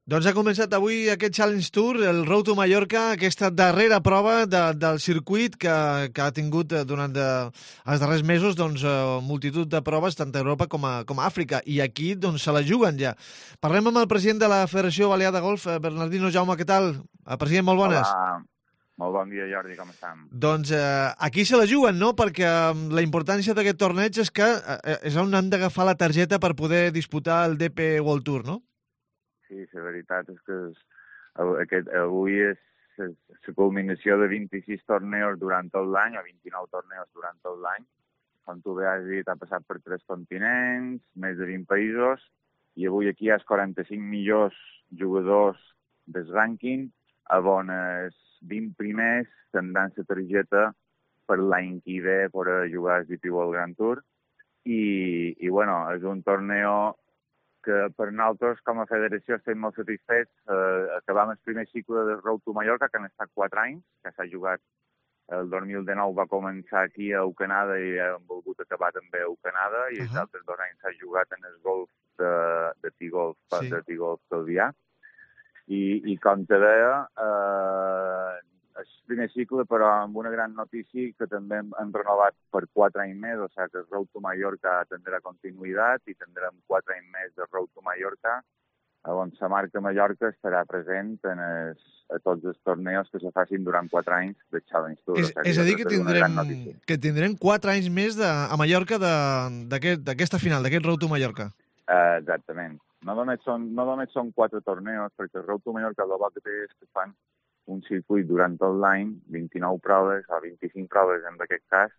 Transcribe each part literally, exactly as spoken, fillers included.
Doncs ha començat avui aquest Challenge Tour, el Road to Mallorca, aquesta darrera prova de, del circuit que, que ha tingut durant de, els darrers mesos doncs, eh, multitud de proves, tant a Europa com a, com a Àfrica, i aquí doncs, se la juguen ja. Parlem amb el president de la Federació Balear de Golf, Bernardino Jaume, què tal? President, molt bones. Hola, molt bon dia, Jordi, com estem? Doncs eh, aquí se la juguen, no? Perquè la importància d'aquest torneig és que eh, és on han d'agafar la targeta per poder disputar el D P World Tour, no? Sí, la veritat és que és, aquest, avui és, és la culminació de vint-i-sis torneos durant tot l'any, o vint-i-nou torneos durant tot l'any. Com tu bé has dit, ha passat per tres continents, més de vint països, i avui aquí hi ha els quaranta-cinc millors jugadors del rànquing, a on els vint primers tindran la targeta per l'any que ve per jugar al D P World Grand Tour. I, i bueno, és un torneo que per nosaltres, com a federació, estem molt satisfets. Eh, acabam el primer cicle del Road to Mallorca, que han estat quatre anys, que s'ha jugat el dos mil dinou, va començar aquí a Eucanada i hem volgut acabar també a Eucanada, i uh -huh. els altres dos anys s'ha jugat en el golf de, de T-Golf, sí. de T-Golf Calvià. I, i com te deia, eh, el primer cicle, però amb una gran notícia, que també hem, hem renovat per quatre anys més, o sigui que el Road to Mallorca tindrà continuïtat i tindrem quatre anys més de Road to Mallorca, on la marca Mallorca estarà present en els, a tots els torneos que se facin durant quatre anys de Challenge Tour. És, o sigui, és a dir, que tindrem, que tindrem quatre anys més de, a Mallorca d'aquesta aquest, final, d'aquest Road to Mallorca. Uh, exactament. No només, són, no només són quatre torneos, perquè el Road to Mallorca el bo que té és que fan un circuit durant tot l'any, vint-i-nou proves, o vint-i-cinc proves en aquest cas,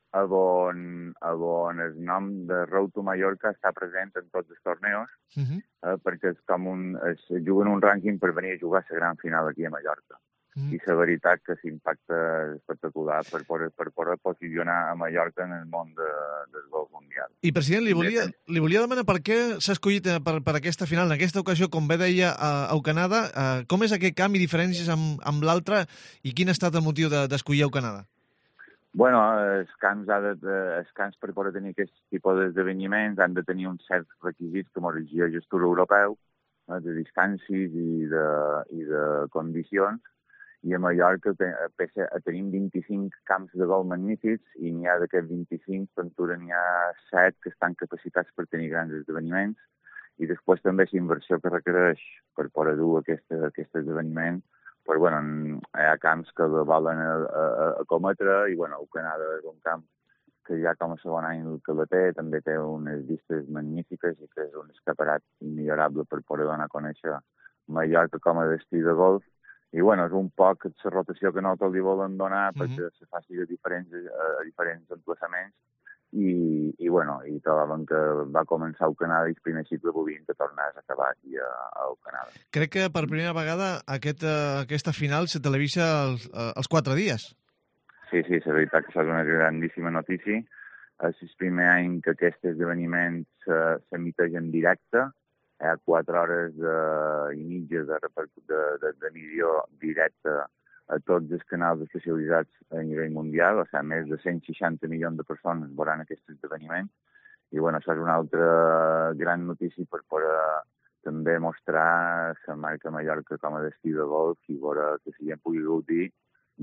on, on el nom de Road to Mallorca està present en tots els torneos, uh -huh. eh, perquè és com un, es juguen un rànquing per venir a jugar la gran final aquí a Mallorca. Uh -huh. I la veritat que l'impacte és espectacular per poder, per poder posicionar a Mallorca en el món de, del golf mundial. I, president, li volia, li volia demanar per què s'ha escollit per, per aquesta final, en aquesta ocasió, com bé deia, a Eucanada. Eh, com és aquest canvi, diferències amb, amb l'altre, i quin ha estat el motiu d'escollir Eucanada? Bueno, els camps, ha de, els camps per poder tenir aquest tipus d'esdeveniments han de tenir uns certs requisits com a regió gestor europeu, eh, de distàncies i de, i de condicions, i a Mallorca pese a tenim vint-i-cinc camps de golf magnífics, i n'hi ha d'aquests vint-i-cinc, Ventura n'hi ha set que estan capacitats per tenir grans esdeveniments, i després també la inversió que requereix per poder dur aquest, aquest esdeveniment. Però, bueno, hi ha camps que volen a, a, a cometre, i, bueno, Eucanada és un camp que ja com a segon any que la té, també té unes vistes magnífiques i que és un escaparat immillorable per poder donar a conèixer Mallorca com a destí de golf. I, bueno, és un poc la rotació que nosaltres li volen donar, uh-huh. perquè se faci a diferents, a diferents emplaçaments. I, i, bueno, i trobàvem que va començar a Eucanada i el primer cicle volien que tornés a acabar aquí a, a Eucanada. Crec que per primera vegada aquest, aquesta final se televisa els, els quatre dies. Sí, sí, és veritat que això és una grandíssima notícia. És el primer any que aquest esdeveniment s'emiteix en directe. Hi ha quatre hores de, i mitges d'emissió directa a tots els canals especialitzats a nivell mundial, o sigui, més de cent seixanta milions de persones veuran aquest esdeveniment. I, bueno, això és una altra gran notícia per poder també mostrar la marca Mallorca com a destí de golf i veure que si ja en pugui gaudir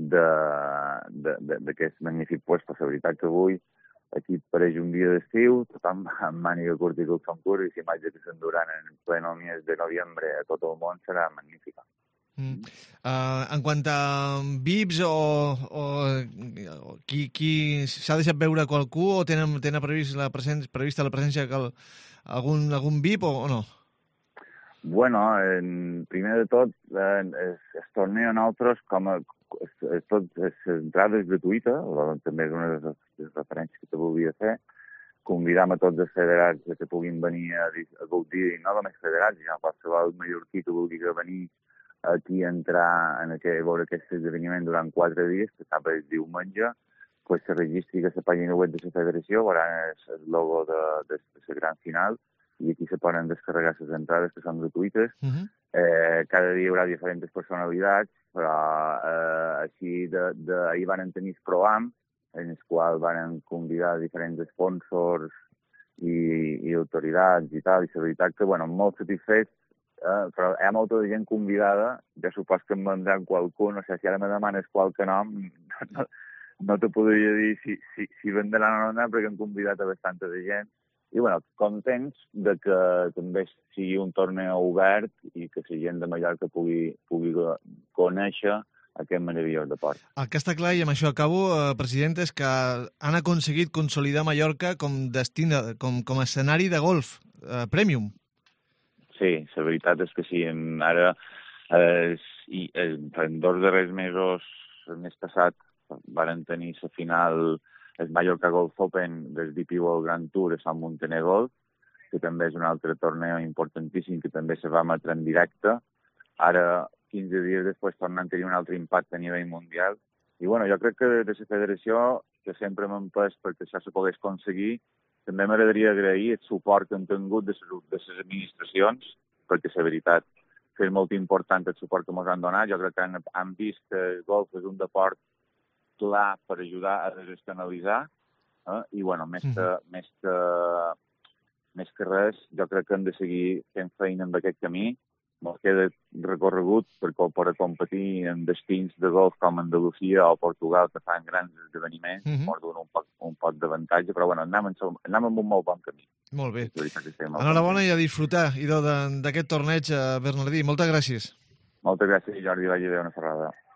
d'aquest magnífic puesto. La veritat que avui aquí pareix un dia d'estiu, tothom amb màniga curta i calçons curts, i l'imatge que s'enduran en pleno mes de novembre a tot el món serà magnífica. Mm. Uh, en quant a V I Ps o, o, o qui, qui s'ha deixat veure qualcú, o tenen, tenen previst la presència, prevista la presència d'algun algun V I P o, o no? Bueno, en, primer de tot, en, es, es torneo nosaltres com a tot l'entrada és gratuïta, també és una de les referències que te volia fer. Convidam a tots els federats que puguin venir a, a gaudir, no només federats, sinó qualsevol mallorquí que vulgui venir aquí a entrar en aquest, a veure aquest esdeveniment durant quatre dies, que acaba el diumenge, pues se registri a la pàgina web de la federació, veuran el logo de, de, de la gran final, i aquí se poden descarregar les entrades que són gratuïtes. Uh -huh. eh, cada dia hi haurà diferents personalitats, però eh, així de, de, ahir van tenir el Pro-Am, en el qual van convidar diferents sponsors i, i autoritats i tal, i la veritat que, bueno, molt satisfets, eh, però hi ha molta de gent convidada, ja supos que em vendran qualcú, no sé, si ara me demanes qualque nom, no, no te podria dir si, si, si vendran o no, perquè han convidat a bastanta de gent. I, bueno, contents de que també sigui un torneo obert i que la gent de Mallorca pugui, pugui conèixer aquest meravellós deport. El que està clar, i amb això acabo, eh, president, és que han aconseguit consolidar Mallorca com destí, com, com a escenari de golf eh, premium. Sí, la veritat és que sí. Ara, eh, i, eh, en dos darrers mesos, el mes passat, varen tenir la final el Mallorca Golf Open del D P World Grand Tour a Sant Muntaner Golf, que també és un altre torneo importantíssim que també se va emetre en directe. Ara, quinze dies després, tornen a tenir un altre impacte a nivell mundial. I, bueno, jo crec que des de la federació, que sempre m'han empès perquè això se pogués aconseguir, també m'agradaria agrair el suport que han tingut de les administracions, perquè la veritat que és molt important el suport que ens han donat. Jo crec que han, han vist que el golf és un deport clar per ajudar a desescanalitzar, eh? I, bueno, més que, mm. més, que, més que res, jo crec que hem de seguir fent feina en aquest camí. Ens queda recorregut per poder competir en destins de golf com Andalusia o Portugal, que fan grans esdeveniments, mm -hmm. ens donen un poc, un poc d'avantatge, però, bueno, anem en, anem en un molt bon camí. Molt bé. Enhorabona i a disfrutar, idò, d'aquest torneig, Bernardí. Moltes gràcies. Moltes gràcies, Jordi. Vagi bé, una ferrada.